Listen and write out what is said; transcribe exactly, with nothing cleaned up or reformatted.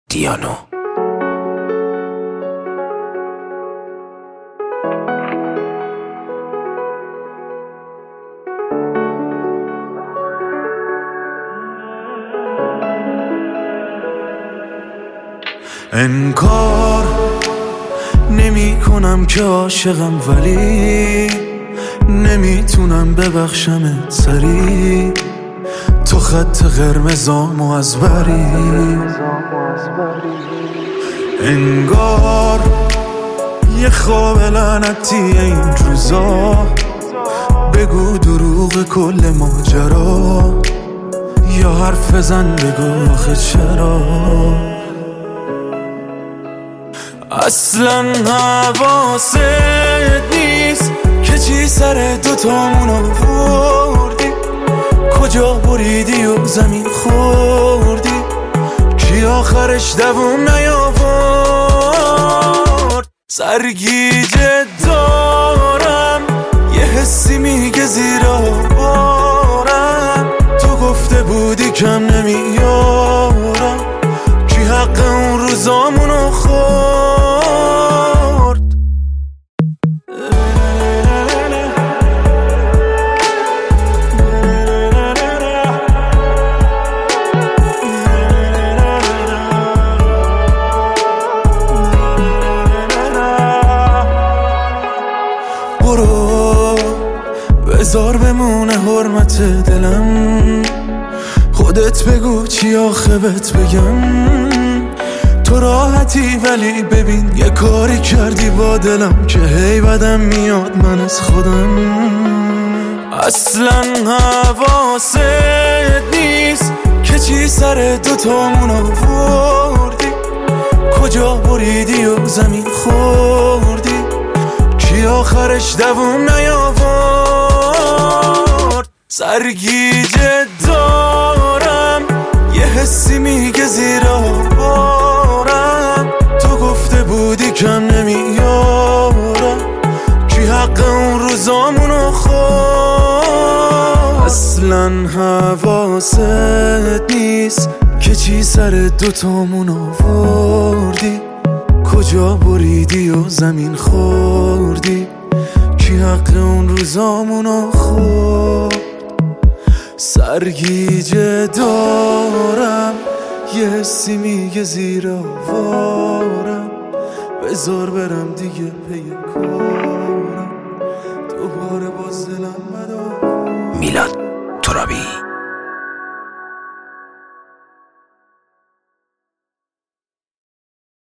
دیانو. انکار نمی کنم که عاشقم، ولی نمیتونم ببخشمت سری. تو خط قرمزامو از بری. انگار یه خواب لعنتی این روزا، بگو دروغ کل ماجرا، یا حرف بزن بگو آخه چرا. اصلا حواست نیست که چی سر دوتامون آوردی، کجا بریدی و زمین خوردی، کی آخرش دووم نیاورد. سرگیجه دارم یه حسی میگه زیرا بارم، تو گفته بودی کم نمیارم، کی حق اون روزامونو خورد. برو بذار بمونه حرمت دلم، خودت بگو چی آخه بهت بگم. تو راحتی ولی ببین یه کاری کردی با دلم که هی بدم میاد من از خودم. اصلا حواست نیست که چی سر دوتامون آوردی، کجا بریدی و زمین خوردی، کی آخرش دووم نیاورد. سرگیجه دارم یه حسی میگه زیرا بارم، تو گفته بودی کم نمیارم، کی حق اون روزامونو خورد. اصلا حواست نیست که چی سر دوتامون آوردی، کجا بریدی و زمین خوردی، کی حق اون روزامونو خورد. سرگیجه دارم یه حسی میگه زیر آوارم، بذار برم دیگه پی کارم، دوباره